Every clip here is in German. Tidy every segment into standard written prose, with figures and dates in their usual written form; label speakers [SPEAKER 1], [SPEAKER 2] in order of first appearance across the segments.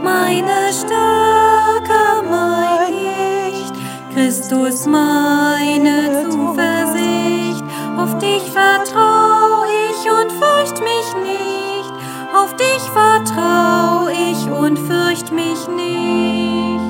[SPEAKER 1] meine Stärke, mein Licht, Christus meine Zuversicht. Auf dich vertrau ich und fürcht mich nicht, auf dich vertrau ich und fürcht mich nicht.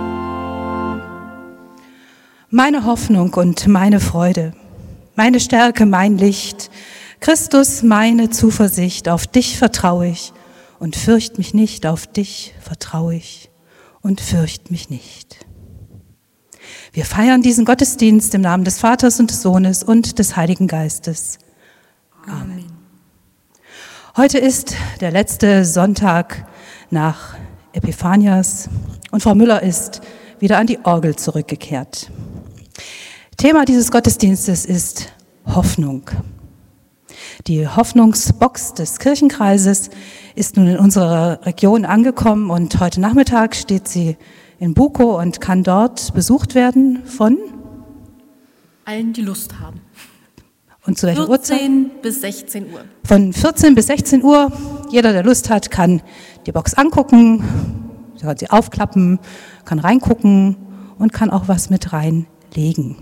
[SPEAKER 2] Meine Hoffnung und meine Freude, meine Stärke, mein Licht, Christus meine Zuversicht, auf dich vertraue ich und fürcht mich nicht, auf dich vertraue ich und fürcht mich nicht. Wir feiern diesen Gottesdienst im Namen des Vaters und des Sohnes und des Heiligen Geistes. Amen. Heute ist der letzte Sonntag nach Epiphanias und Frau Müller ist wieder an die Orgel zurückgekehrt. Thema dieses Gottesdienstes ist Hoffnung. Die Hoffnungsbox des Kirchenkreises ist nun in unserer Region angekommen und heute Nachmittag steht sie in Bukow und kann dort besucht werden von
[SPEAKER 3] allen, die Lust haben.
[SPEAKER 2] Und zu welcher Uhrzeit?
[SPEAKER 3] 14 bis 16 Uhr.
[SPEAKER 2] Von 14 bis 16 Uhr. Jeder, der Lust hat, kann die Box angucken, kann sie aufklappen, kann reingucken und kann auch was mit reinlegen.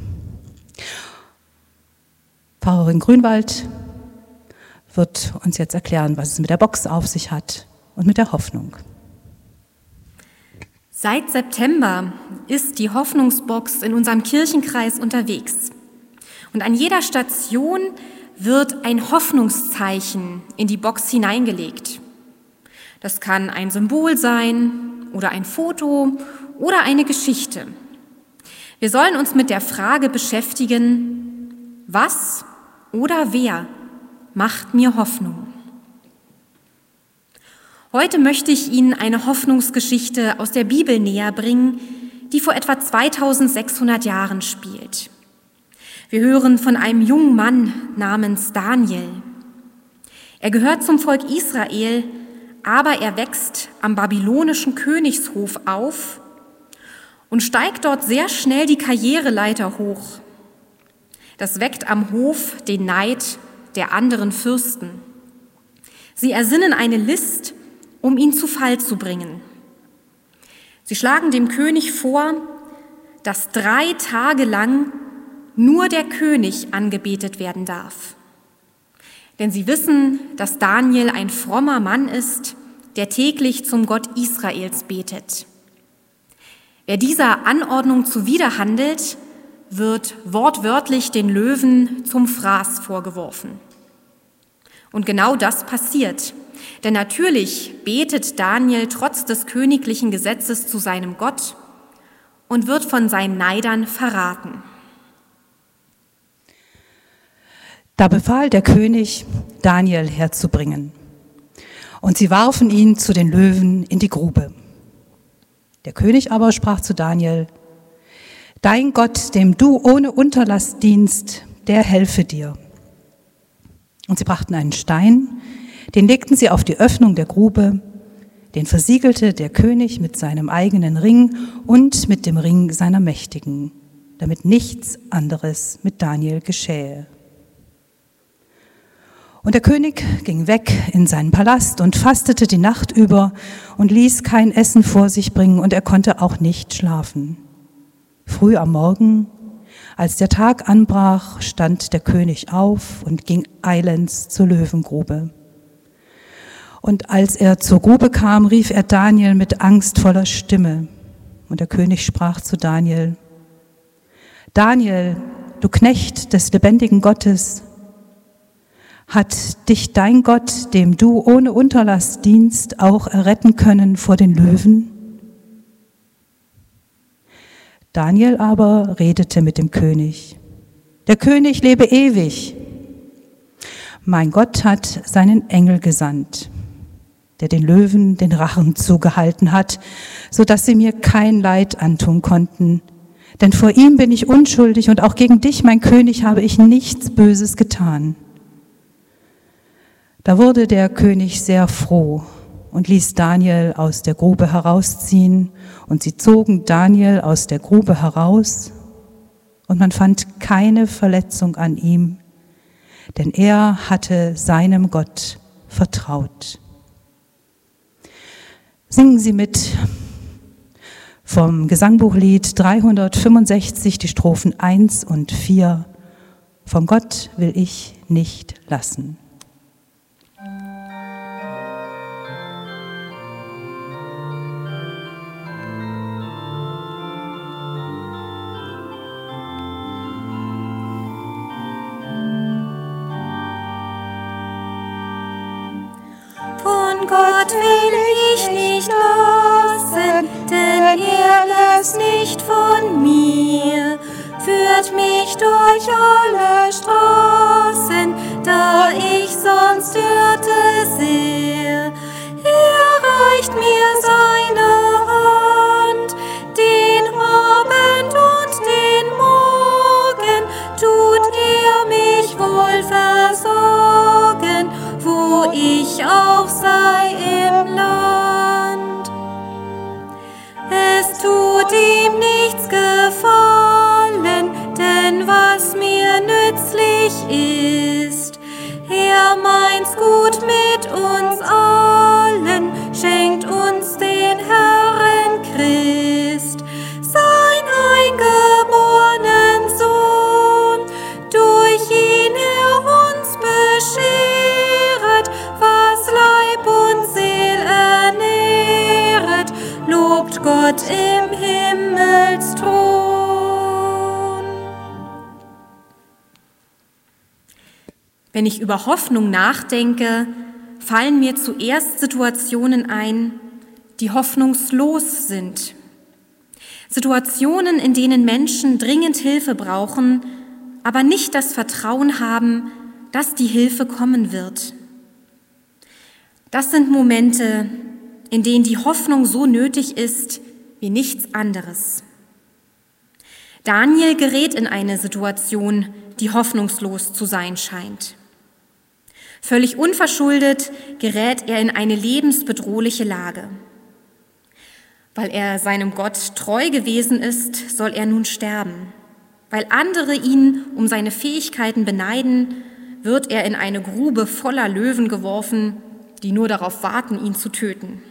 [SPEAKER 2] Pfarrerin Grünwald wird uns jetzt erklären, was es mit der Box auf sich hat und mit der Hoffnung.
[SPEAKER 3] Seit September ist die Hoffnungsbox in unserem Kirchenkreis unterwegs. Und an jeder Station wird ein Hoffnungszeichen in die Box hineingelegt. Das kann ein Symbol sein oder ein Foto oder eine Geschichte. Wir sollen uns mit der Frage beschäftigen, was oder wer macht mir Hoffnung? Heute möchte ich Ihnen eine Hoffnungsgeschichte aus der Bibel näher bringen, die vor etwa 2600 Jahren spielt. Wir hören von einem jungen Mann namens Daniel. Er gehört zum Volk Israel, aber er wächst am babylonischen Königshof auf und steigt dort sehr schnell die Karriereleiter hoch. Das weckt am Hof den Neid der anderen Fürsten. Sie ersinnen eine List, um ihn zu Fall zu bringen. Sie schlagen dem König vor, dass 3 Tage lang nur der König angebetet werden darf. Denn sie wissen, dass Daniel ein frommer Mann ist, der täglich zum Gott Israels betet. Wer dieser Anordnung zuwiderhandelt, wird wortwörtlich den Löwen zum Fraß vorgeworfen. Und genau das passiert. Denn natürlich betet Daniel trotz des königlichen Gesetzes zu seinem Gott und wird von seinen Neidern verraten.
[SPEAKER 2] Da befahl der König, Daniel herzubringen. Und sie warfen ihn zu den Löwen in die Grube. Der König aber sprach zu Daniel: Dein Gott, dem du ohne Unterlass dienst, der helfe dir. Und sie brachten einen Stein, den legten sie auf die Öffnung der Grube, den versiegelte der König mit seinem eigenen Ring und mit dem Ring seiner Mächtigen, damit nichts anderes mit Daniel geschähe. Und der König ging weg in seinen Palast und fastete die Nacht über und ließ kein Essen vor sich bringen, und er konnte auch nicht schlafen. Früh am Morgen, als der Tag anbrach, stand der König auf und ging eilends zur Löwengrube. Und als er zur Grube kam, rief er Daniel mit angstvoller Stimme. Und der König sprach zu Daniel: Daniel, du Knecht des lebendigen Gottes, hat dich dein Gott, dem du ohne Unterlass dienst, auch erretten können vor den Löwen? Daniel aber redete mit dem König: Der König lebe ewig. Mein Gott hat seinen Engel gesandt, der den Löwen den Rachen zugehalten hat, sodass sie mir kein Leid antun konnten. Denn vor ihm bin ich unschuldig und auch gegen dich, mein König, habe ich nichts Böses getan. Da wurde der König sehr froh und ließ Daniel aus der Grube herausziehen, und sie zogen Daniel aus der Grube heraus, und man fand keine Verletzung an ihm, denn er hatte seinem Gott vertraut. Singen Sie mit vom Gesangbuchlied 365, die Strophen 1 und 4. Von Gott will ich nicht lassen.
[SPEAKER 1] Von Gott will ich nicht lassen, denn er lässt nicht von mir, führt mich durch alle Straßen, da ich sonst irrte sehr. Er reicht mir seine Hand, den Abend und den Morgen, tut er mich wohl versorgen, wo ich auch sei im Land. Es tut ihm nichts gefallen, denn was mir nützlich ist, er meint's gut mit uns allen, schenkt uns den Herrn Christ, sein eingeborenen Sohn, durch ihn er uns bescheret, was Leib und Seel ernähret, lobt Gott im Himmelsthron.
[SPEAKER 3] Wenn ich über Hoffnung nachdenke, fallen mir zuerst Situationen ein, die hoffnungslos sind. Situationen, in denen Menschen dringend Hilfe brauchen, aber nicht das Vertrauen haben, dass die Hilfe kommen wird. Das sind Momente, in denen die Hoffnung so nötig ist wie nichts anderes. Daniel gerät in eine Situation, die hoffnungslos zu sein scheint. Völlig unverschuldet gerät er in eine lebensbedrohliche Lage. Weil er seinem Gott treu gewesen ist, soll er nun sterben. Weil andere ihn um seine Fähigkeiten beneiden, wird er in eine Grube voller Löwen geworfen, die nur darauf warten, ihn zu töten.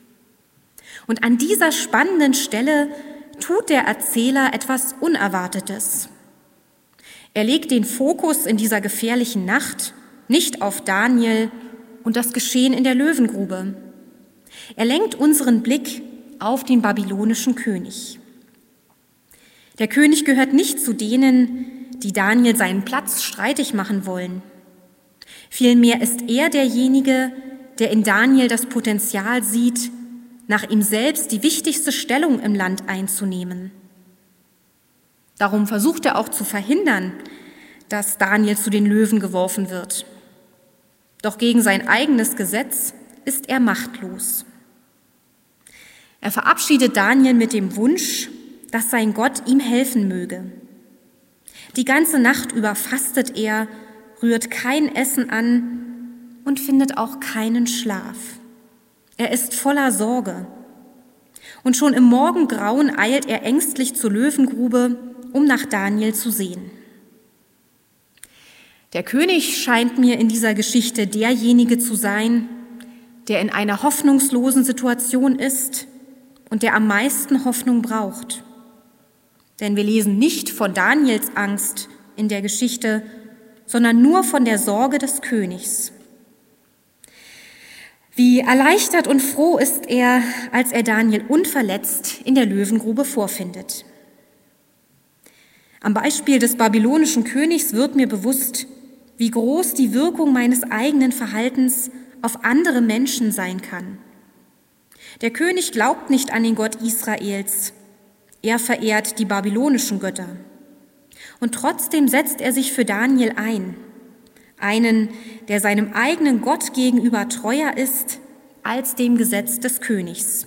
[SPEAKER 3] Und an dieser spannenden Stelle tut der Erzähler etwas Unerwartetes. Er legt den Fokus in dieser gefährlichen Nacht nicht auf Daniel und das Geschehen in der Löwengrube. Er lenkt unseren Blick auf den babylonischen König. Der König gehört nicht zu denen, die Daniel seinen Platz streitig machen wollen. Vielmehr ist er derjenige, der in Daniel das Potenzial sieht, nach ihm selbst die wichtigste Stellung im Land einzunehmen. Darum versucht er auch zu verhindern, dass Daniel zu den Löwen geworfen wird. Doch gegen sein eigenes Gesetz ist er machtlos. Er verabschiedet Daniel mit dem Wunsch, dass sein Gott ihm helfen möge. Die ganze Nacht über fastet er, rührt kein Essen an und findet auch keinen Schlaf. Er ist voller Sorge. Und schon im Morgengrauen eilt er ängstlich zur Löwengrube, um nach Daniel zu sehen. Der König scheint mir in dieser Geschichte derjenige zu sein, der in einer hoffnungslosen Situation ist und der am meisten Hoffnung braucht. Denn wir lesen nicht von Daniels Angst in der Geschichte, sondern nur von der Sorge des Königs. Wie erleichtert und froh ist er, als er Daniel unverletzt in der Löwengrube vorfindet. Am Beispiel des babylonischen Königs wird mir bewusst, wie groß die Wirkung meines eigenen Verhaltens auf andere Menschen sein kann. Der König glaubt nicht an den Gott Israels, er verehrt die babylonischen Götter. Und trotzdem setzt er sich für Daniel ein, einen, der seinem eigenen Gott gegenüber treuer ist als dem Gesetz des Königs.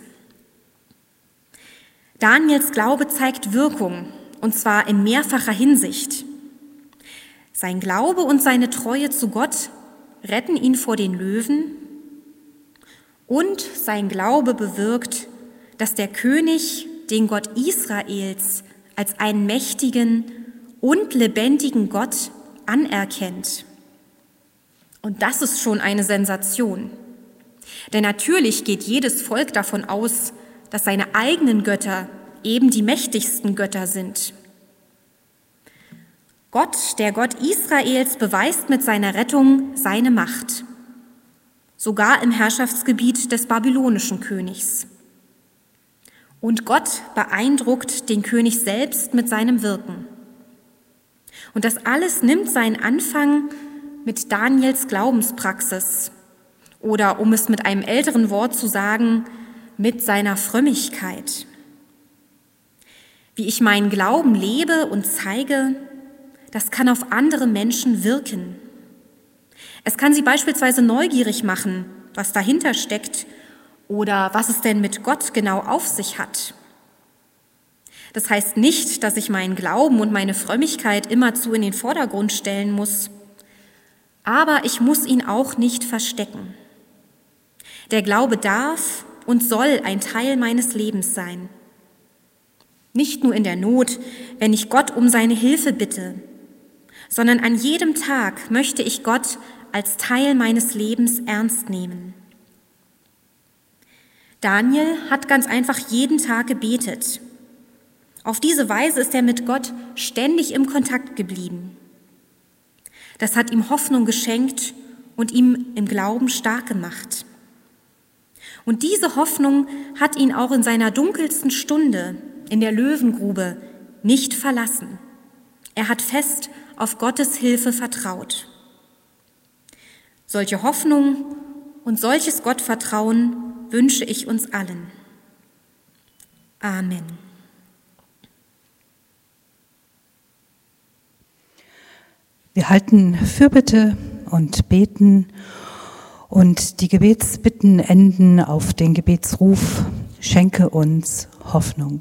[SPEAKER 3] Daniels Glaube zeigt Wirkung, und zwar in mehrfacher Hinsicht. Sein Glaube und seine Treue zu Gott retten ihn vor den Löwen und sein Glaube bewirkt, dass der König den Gott Israels als einen mächtigen und lebendigen Gott anerkennt. Und das ist schon eine Sensation. Denn natürlich geht jedes Volk davon aus, dass seine eigenen Götter eben die mächtigsten Götter sind. Gott, der Gott Israels, beweist mit seiner Rettung seine Macht, sogar im Herrschaftsgebiet des babylonischen Königs. Und Gott beeindruckt den König selbst mit seinem Wirken. Und das alles nimmt seinen Anfang mit Daniels Glaubenspraxis oder, um es mit einem älteren Wort zu sagen, mit seiner Frömmigkeit. Wie ich meinen Glauben lebe und zeige, das kann auf andere Menschen wirken. Es kann sie beispielsweise neugierig machen, was dahinter steckt oder was es denn mit Gott genau auf sich hat. Das heißt nicht, dass ich meinen Glauben und meine Frömmigkeit immerzu in den Vordergrund stellen muss, aber ich muss ihn auch nicht verstecken. Der Glaube darf und soll ein Teil meines Lebens sein. Nicht nur in der Not, wenn ich Gott um seine Hilfe bitte, sondern an jedem Tag möchte ich Gott als Teil meines Lebens ernst nehmen. Daniel hat ganz einfach jeden Tag gebetet. Auf diese Weise ist er mit Gott ständig im Kontakt geblieben. Das hat ihm Hoffnung geschenkt und ihm im Glauben stark gemacht. Und diese Hoffnung hat ihn auch in seiner dunkelsten Stunde in der Löwengrube nicht verlassen. Er hat fest auf Gottes Hilfe vertraut. Solche Hoffnung und solches Gottvertrauen wünsche ich uns allen. Amen.
[SPEAKER 2] Wir halten Fürbitte und beten und die Gebetsbitten enden auf den Gebetsruf: Schenke uns Hoffnung.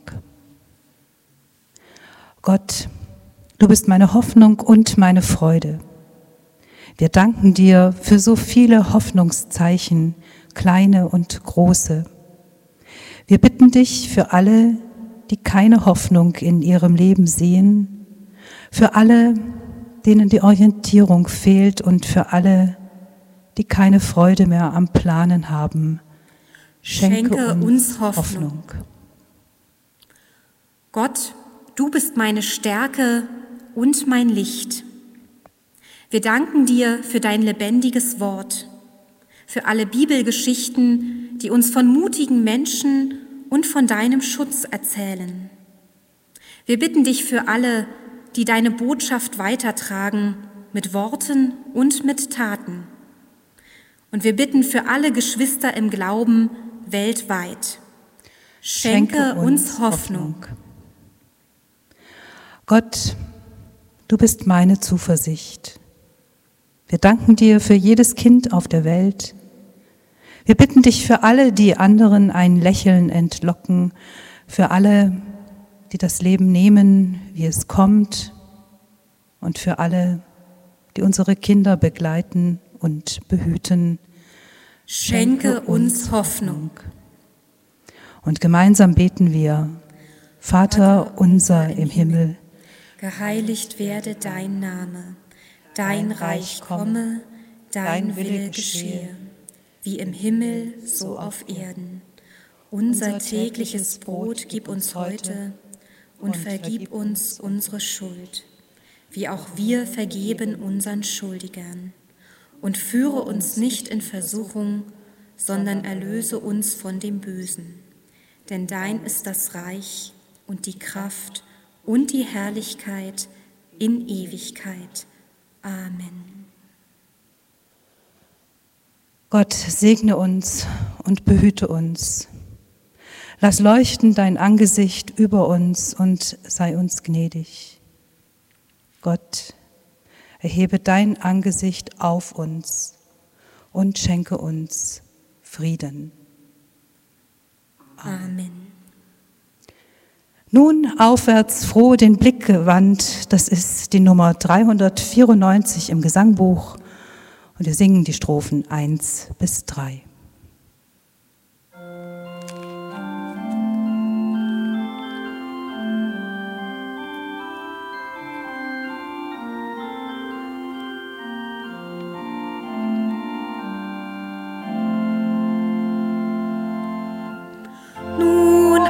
[SPEAKER 2] Gott, du bist meine Hoffnung und meine Freude. Wir danken dir für so viele Hoffnungszeichen, kleine und große. Wir bitten dich für alle, die keine Hoffnung in ihrem Leben sehen, für alle, denen die Orientierung fehlt und für alle, die keine Freude mehr am Planen haben. Schenke uns Hoffnung.
[SPEAKER 3] Gott, du bist meine Stärke und mein Licht. Wir danken dir für dein lebendiges Wort, für alle Bibelgeschichten, die uns von mutigen Menschen und von deinem Schutz erzählen. Wir bitten dich für alle, die deine Botschaft weitertragen, mit Worten und mit Taten. Und wir bitten für alle Geschwister im Glauben weltweit. Schenke uns Hoffnung.
[SPEAKER 2] Gott, du bist meine Zuversicht. Wir danken dir für jedes Kind auf der Welt. Wir bitten dich für alle, die anderen ein Lächeln entlocken, für alle, die das Leben nehmen, wie es kommt, und für alle, die unsere Kinder begleiten und behüten.
[SPEAKER 3] Schenke uns Hoffnung.
[SPEAKER 2] Und gemeinsam beten wir: Vater unser im Himmel,
[SPEAKER 3] geheiligt werde dein Name, dein Reich komme, dein Wille geschehe, wie im Himmel, so auf Erden. Unser tägliches Brot gib uns heute und vergib uns unsere Schuld, wie auch wir vergeben unseren Schuldigern. Und führe uns nicht in Versuchung, sondern erlöse uns von dem Bösen. Denn dein ist das Reich und die Kraft und die Herrlichkeit in Ewigkeit. Amen.
[SPEAKER 2] Gott segne uns und behüte uns. Lass leuchten dein Angesicht über uns und sei uns gnädig. Gott, erhebe dein Angesicht auf uns und schenke uns Frieden.
[SPEAKER 3] Amen.
[SPEAKER 2] Nun aufwärts froh den Blick gewandt, das ist die Nummer 394 im Gesangbuch und wir singen die Strophen 1 bis 3.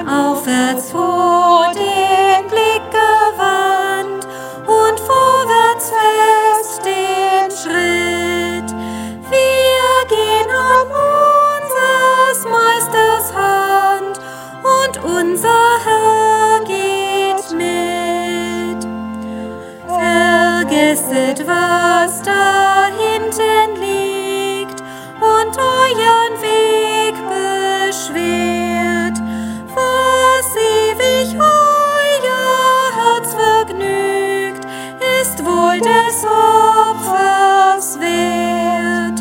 [SPEAKER 1] aufwärts vor den Blick gewandt und vorwärts fest den Schritt. Wir gehen an unseres Meisters Hand und unser Herr geht mit. Vergesset, was da hinten liegt und euren Weg beschwert, was ewig euer Herz vergnügt, ist wohl des Opfers wert.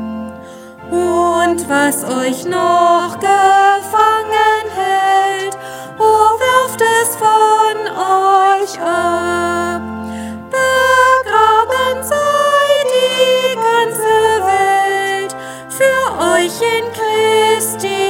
[SPEAKER 1] Und was euch noch gefangen hält, o werft es von euch ab. Begraben sei die ganze Welt für euch in Christi